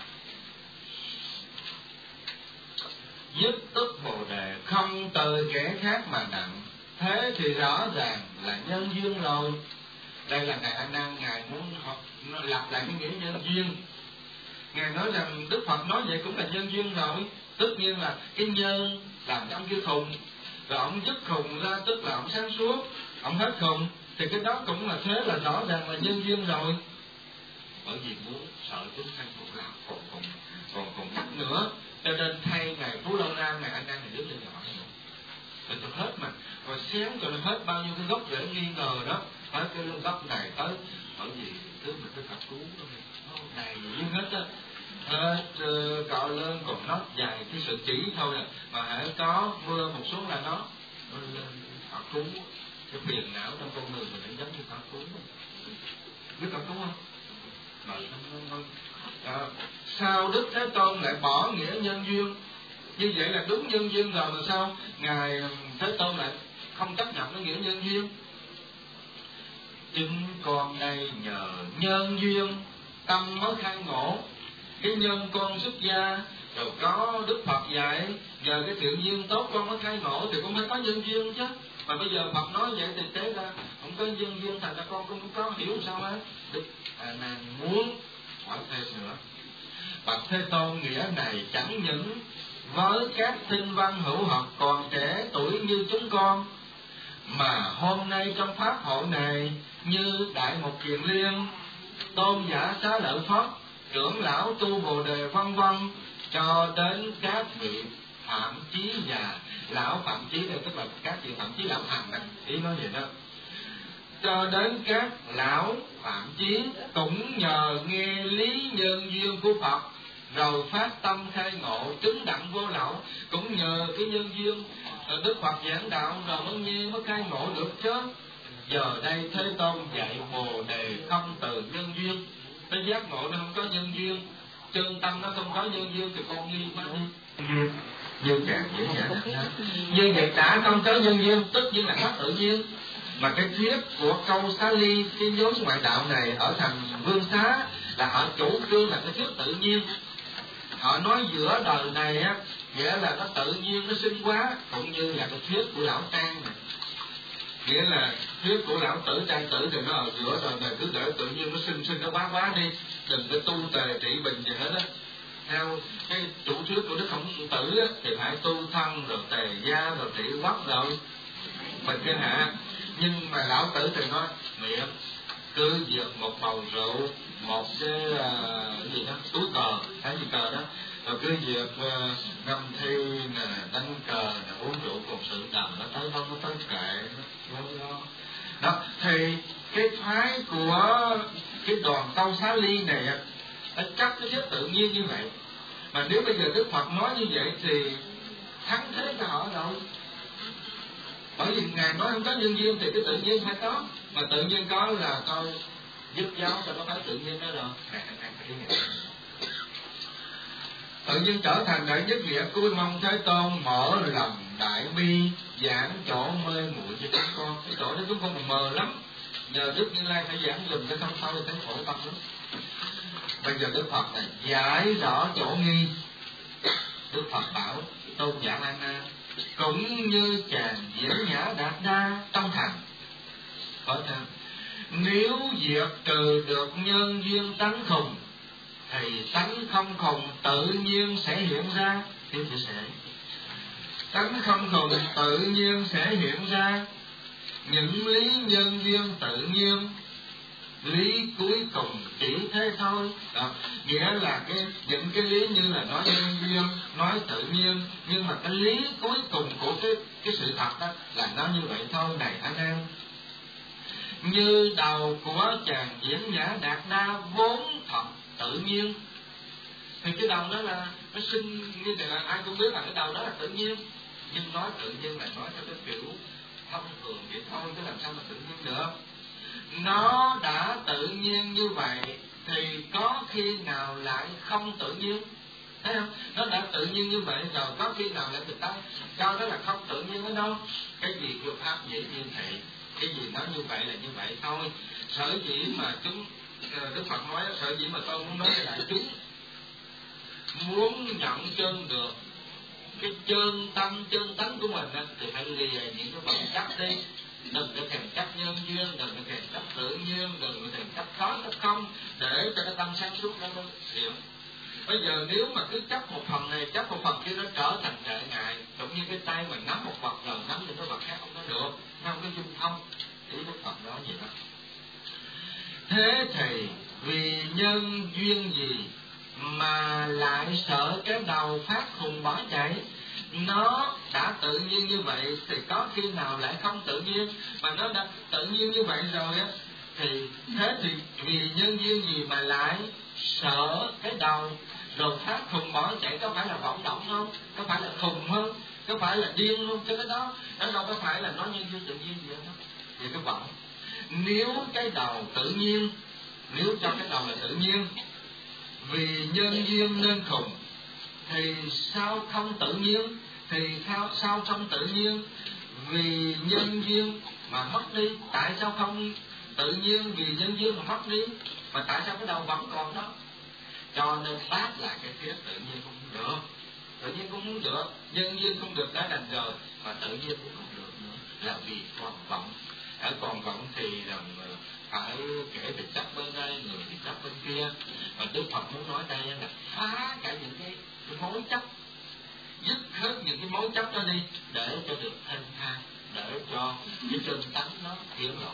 Nhất tức Bồ Đề không từ kẻ khác mà nặng, thế thì rõ ràng là nhân duyên rồi. Đây là Ngài A Nan, Ngài muốn học lặp lại cái nghĩa nhân duyên. Ngài nói rằng Đức Phật nói vậy cũng là nhân duyên rồi. Tất nhiên là cái nhân làm cho ông kia khùng, rồi ông dứt khùng ra, tức là ông sáng suốt, ông hết khùng, thì cái đó cũng là thế, là rõ ràng là nhân duyên rồi. Bởi vì muốn sợ chúng sanh cũng làm còn nhắc nữa, cho nên thay Ngài Phú Lâu Nam, Ngài A Nan này đứng lên nhỏ nữa, rồi cho hết mà, rồi xén cho nó hết bao nhiêu cái gốc rễ nghi ngờ đó, hết cái gốc này tới, bởi vì thứ mình cái Phật cứu nó này duyên hết á. Hết cọ lên còn nó dài cái sự chỉ thôi mà hãy có mưa một xuống là nó lên Phật cứu. Cái phiền não trong con người mình cũng giống như Phật cứu. Biết Phật cứu không? Sao Đức Thế Tôn lại bỏ nghĩa nhân duyên? Như vậy là đúng nhân duyên rồi mà sao Ngài Thế Tôn lại không chấp nhận cái nghĩa nhân duyên? Chúng con đây nhờ nhân duyên tâm mới khai ngộ. Cái nhân con xuất gia rồi có Đức Phật dạy, nhờ cái thiện duyên tốt con mới khai ngộ, thì con phải có nhân duyên chứ. Mà bây giờ Phật nói vậy thì tế ra không có nhân duyên, thành ra con cũng có hiểu sao hết. Đức A Nan muốn hỏi thêm nữa. Bạch Thế Tôn, nghĩa này chẳng những với các tinh văn hữu học còn trẻ tuổi như chúng con, mà hôm nay trong pháp hội này như Đại Mục Kiền Liên, Tôn giả Xá Lợi Phất, trưởng lão tu Bồ Đề vân vân, cho đến các vị Phạm Chí già, lão Phạm Chí đây tức là các vị Phạm Chí lão hành đó, ý nói vậy đó. Cho đến các lão Phạm Chí cũng nhờ nghe lý nhân duyên của Phật, rồi phát tâm khai ngộ chứng đặng vô lậu, cũng nhờ cái nhân duyên Đức Phật giảng đạo rồi mới nghe mới khai ngộ được chứ. Giờ đây Thế Tôn dạy Bồ Đề không từ nhân duyên, cái giác ngộ nó không có nhân duyên, chân tâm nó không có nhân duyên thì con nghi quá đi. Như càng dễ dàng như vậy đã không có nhân duyên, tất nhiên là pháp tự nhiên. Mà cái thuyết của câu Xá Ly, cái nhóm ngoại đạo này ở thành Vương Xá, là họ chủ trương là cái thuyết tự nhiên. Họ nói giữa đời này á, nghĩa là nó tự nhiên, nó sinh quá, cũng như là cái thuyết của Lão Trang này. Nghĩa là thuyết của Lão Tử Trang Tử thì nó ở giữa đời này, cứ để tự nhiên nó sinh nó quá đi, đừng có tu tề trị bình gì hết á. Theo cái chủ thuyết của Đức Khổng Tử á, thì phải tu thân rồi tề gia rồi trị quốc rồi bình thiên hạ. Nhưng mà Lão Tử thì nói miệng cứ việc một bầu rượu, một cái gì đó túi cờ hay gì cờ đó, rồi cứ việc ngâm thi nè, đánh cờ nè, uống rượu cùng sự đầm, nó tới đâu nó tới kệ đó. Thì cái phái của cái đoàn câu Xá Ly này nó chắc cái thuyết tự nhiên như vậy. Mà nếu bây giờ Đức Phật nói như vậy thì thắng thế cho họ rồi. Bởi vì Ngài nói không có nhân duyên thì cái tự nhiên phải có, mà tự nhiên có là tôi giúp giáo cho nó phải tự nhiên đó rồi. Tự nhiên trở thành đại nhất nghĩa, cuối mong Thế Tôn mở lòng đại bi, giảng chỗ mê muội cho chúng con. Cái chỗ đó chúng con còn mờ lắm, nhờ Đức Như Lai phải giảng dùm cho không thôi thì thấy khổ tâm lắm. Bây giờ Đức Phật này giải rõ chỗ nghi. Đức Phật bảo Tôn giả A Nan, cũng như chàng diễn nhã Đạt Đa trong thành, hỏi thêm, nếu diệt trừ được nhân duyên tánh khùng thì tánh không khùng tự nhiên sẽ hiện ra. Tiếp chia sẻ, tánh không khùng tự nhiên sẽ hiện ra những lý nhân duyên tự nhiên, lý cuối cùng chỉ thế thôi. Đó, nghĩa là những cái lý như là nói nhân duyên, nói tự nhiên, nhưng mà cái lý cuối cùng của cái sự thật đó là nó như vậy thôi. Này A Nan, như đầu của chàng diễn nhã Đạt Đa vốn thật tự nhiên, thì cái đầu đó là nó sinh như vậy, là ai cũng biết là cái đầu đó là tự nhiên, nhưng nói tự nhiên là nói theo cái kiểu thông thường vậy thôi, chứ làm sao mà tự nhiên được. Nó đã tự nhiên như vậy thì có khi nào lại không tự nhiên? Thấy không? Nó đã tự nhiên như vậy rồi, có khi nào lại người ta cho đó là không tự nhiên ở đâu? Cái gì luật pháp dĩ nhiên thị, cái gì nói như vậy là như vậy thôi. Sở dĩ mà Đức Phật nói, sở dĩ mà tôi muốn nói với đại chúng, muốn nhận chân được cái chân tâm chân tánh của mình thì phải lìa những cái vật chất đi. Đừng có thèm chấp nhân duyên, đừng có thèm chấp tự nhiên, đừng có thèm chấp có chấp không, để cho cái tâm sáng suốt đó hiểu. Bây giờ nếu mà cứ chấp một phần này, chấp một phần kia, nó trở thành trở ngại. Cũng như cái tay mình nắm một vật rồi nắm những cái vật khác không có được, nó không có dung thông. Ý Đức Phật đó vậy đó. Thế thì vì nhân duyên gì mà lại sợ cái đầu phát khùng bỏ chạy? Nó đã tự nhiên như vậy thì có khi nào lại không tự nhiên? Mà nó đã tự nhiên như vậy rồi á, thì thế thì vì nhân duyên gì mà lại sợ cái đầu rồi phát khùng bỏ chạy? Có phải là vọng động không? Có phải là khùng không? Có phải là điên không? Chứ cái đó nó đâu có phải là nói nhân duyên tự nhiên gì hết. Vì cái vọng, nếu cái đầu tự nhiên, nếu cho cái đầu là tự nhiên, vì nhân duyên nên khùng, thì sao không tự nhiên? Thì sao không tự nhiên? Vì nhân duyên mà mất đi. Tại sao không tự nhiên? Vì nhân duyên mà mất đi, mà tại sao cái đầu vẫn còn đó? Cho nên đáp lại cái phía tự nhiên cũng không được, tự nhiên cũng không được, nhân duyên không được đã đành rồi, mà tự nhiên cũng không được nữa, là vì còn vọng. Ở còn vọng thì phải kể về chấp bên đây, người thì chấp bên kia. Và Đức Phật muốn nói đây là phá cả những cái mối chấp, dứt hết những cái mối chấp đó đi, để cho được thanh thang, để cho cái chân tánh nó hiển lộ.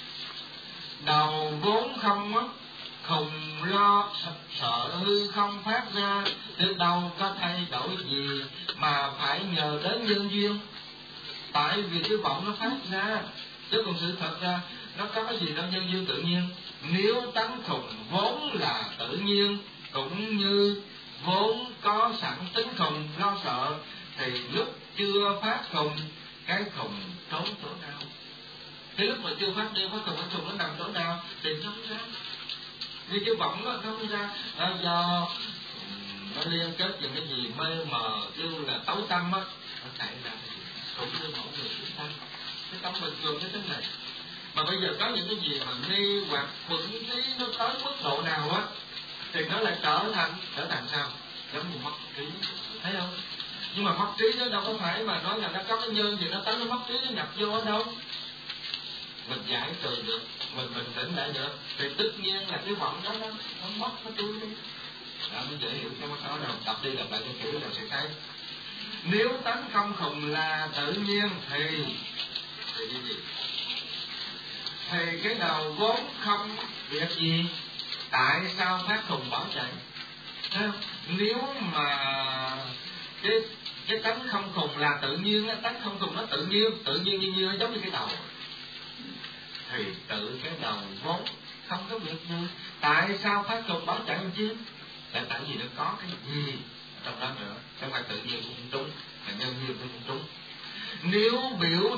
Đầu vốn không mất, khùng lo sợ hư không phát ra, từ đâu có thay đổi gì mà phải nhờ đến nhân duyên. Tại vì cái vọng nó phát ra, chứ còn sự thật ra nó có cái gì đâu nhân duyên tự nhiên. Nếu tánh khùng vốn là tự nhiên, cũng như vốn có sẵn tính khùng lo sợ, thì lúc chưa phát khùng, cái khùng trốn chỗ nào? Cái lúc mà chưa phát đi, cái khùng nó nằm chỗ nào? Thì nó không ra. Vì cái vọng đó, nó không ra do nó liên kết những cái gì mê mờ như là tối tâm á, nó xảy ra cũng như mỗi người chúng ta. Cái tâm bình thường như thế này, mà bây giờ có những cái gì mà nghi hoặc bực trí nó tới mức độ nào á, thì nó lại trở thành sao? Giống như mất trí, thấy không? Nhưng mà mất trí nó đâu có phải mà nói là nó có cái nhân gì nó tới nó mất trí nó nhập vô ở đâu. Mình giải trừ được, mình bình tĩnh lại được, thì tất nhiên là cái vọng đó nó mất, nó trôi đi. Đó mới dễ hiểu cái đó đâu, đọc đi đọc lại cho kiểu rồi sẽ thấy. Nếu tánh không khùng là tự nhiên thì cái gì? Thì cái đầu vốn không việc gì, tại sao phát khùng bỏ chạy? Nếu mà cái tánh không khùng là tự nhiên, tánh không khùng nó tự nhiên như giống như cái đầu, thì tự cái đầu vốn không có việc gì, tại sao phát khùng bỏ chạy làm chi? Là tại vì nó có cái gì trong đó nữa, không phải tự nhiên cũng không trúng, mà nhân duyên cũng không trúng. Nếu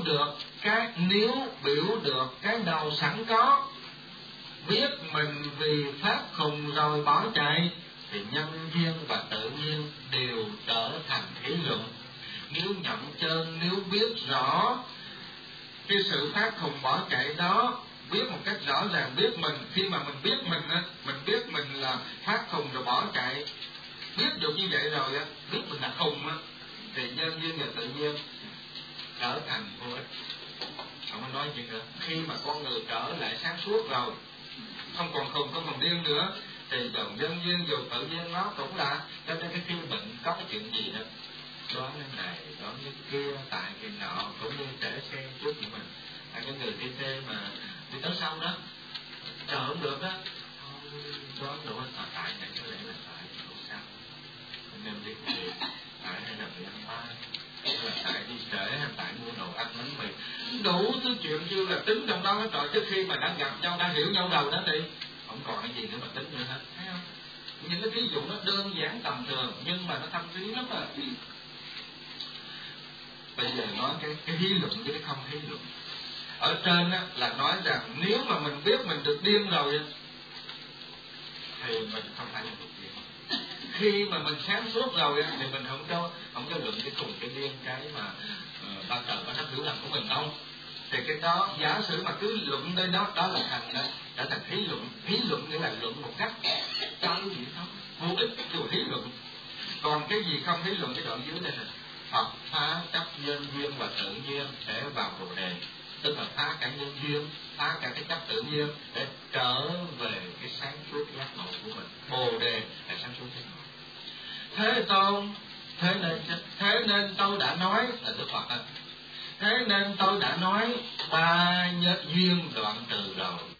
biểu được cái đầu sẵn có, biết mình vì phát khùng rồi bỏ chạy, thì nhân duyên và tự nhiên đều trở thành thí luận. Nếu nhận chân, nếu biết rõ cái sự phát khùng bỏ chạy đó, biết một cách rõ ràng, biết mình, khi mà mình biết mình là phát khùng rồi bỏ chạy, biết được như vậy rồi á, biết mình là khùng á, thì nhân duyên và tự nhiên trở thành vô ích. Không có nói gì nữa. Khi mà con người trở lại sáng suốt rồi, không còn khùng, không còn điên nữa, thì dòng nhân duyên dù tự nhiên nó cũng là, cho nên cái khi bệnh có cái chuyện gì đó, đó như này, đó như kia, tại cái nọ, cũng như để xe trước của mình. Hay cái người đi xe mà đi tới sau đó, chờ không được đó, đó đủ tại này có lẽ là tại đủ sao, nên đi việc, tại hay là bị ăn ba, là tại đi trễ, hay tại mua đồ ăn bánh mì, đủ thứ chuyện như là tính trong đó hết rồi. Trước khi mà đã gặp nhau, đã hiểu nhau đầu đó thì không còn cái gì nữa mà tính nữa hết, thấy không? Những cái ví dụ nó đơn giản tầm thường nhưng mà nó thâm thúy lắm à. Bây giờ nói cái hí luận với cái không hí luận. Ở trên á, là nói rằng nếu mà mình biết mình được điên rồi á, thì mình không phải là được điên. Khi mà mình sáng suốt rồi á, thì mình không có luận cái cùng cái điên cái mà ba trời ba đất hiểu lầm của mình đâu. Thì cái đó giả sử mà cứ luận tới đó là thành đó, trở thành hí luận. Hí luận nghĩa là luận một cách trái gì không vô ích, kêu hí luận. Còn cái gì không hí luận, cái đoạn dưới đây là Phật phá chấp nhân duyên và tự nhiên để vào Bồ đề, tức là phá cả nhân duyên, phá cả cái chấp tự nhiên để trở về cái sáng suốt giác ngộ của mình. Bồ đề là sáng suốt giác ngộ. Thế nên tôi đã nói là Đức Phật. Thế nên tôi đã nói ba duyên đoạn trừ rồi.